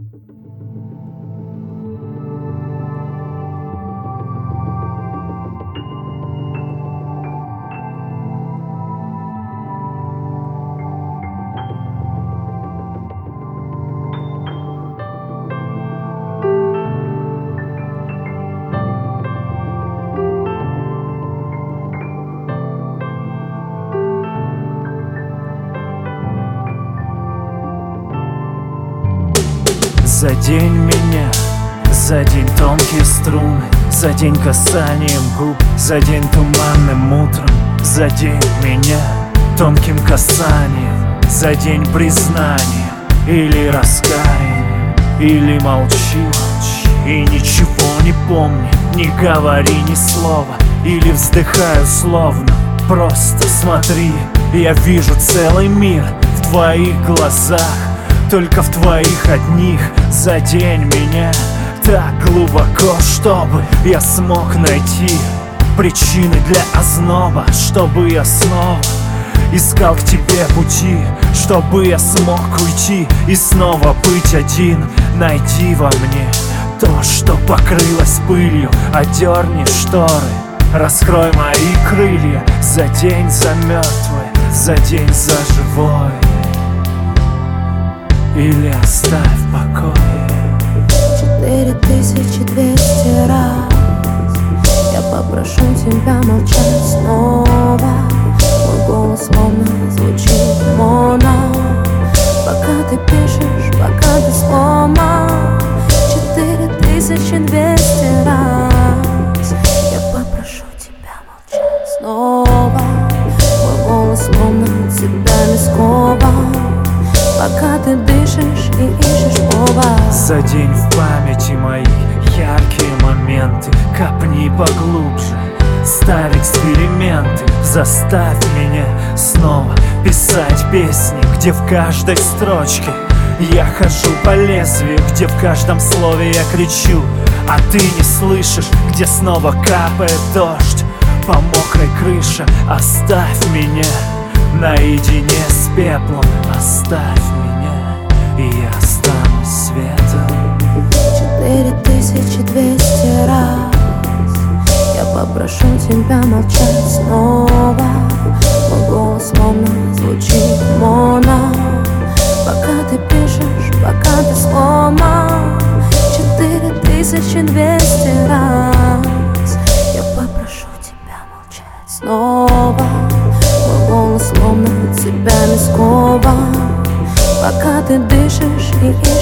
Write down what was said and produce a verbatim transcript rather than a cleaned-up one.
Задень меня, задень тонкие струны, задень касанием губ, задень туманным утром, задень меня тонким касанием, задень признанием или раскаянием, или молчи, молчи и ничего не помни, не говори ни слова, или вздыхаю словно просто смотри. Я вижу целый мир в твоих глазах, только в твоих одних. Задень меня так глубоко, чтобы я смог найти причины для озноба, чтобы я снова искал к тебе пути, чтобы я смог уйти и снова быть один. Найди во мне то, что покрылось пылью, одерни шторы, раскрой мои крылья. Задень за мертвое, задень за живое, или оставь в покое. Четыре тысячи двести раз я попрошу тебя молчать снова. Мой голос словно звучит моно, пока ты пишешь, пока ты сломан. Четыре тысячи двести раз я попрошу тебя молчать снова. Мой голос словно тебя не скован, пока ты дышишь и ищешь повод. Задень в памяти мои яркие моменты, копни поглубже, ставь эксперименты. Заставь меня снова писать песни, где в каждой строчке я хожу по лезвию, где в каждом слове я кричу, а ты не слышишь, где снова капает дождь по мокрой крыше. Оставь меня наедине с пеплом, оставь меня, и я останусь светом. Четыре тысячи двести раз я попрошу тебя молчать снова. Мой голос словно звучит моно, пока ты пишешь, пока ты сломан. Четыре тысячи двести раз я попрошу тебя молчать снова. Мой голос словно тебя не скован, пока ты дышишь и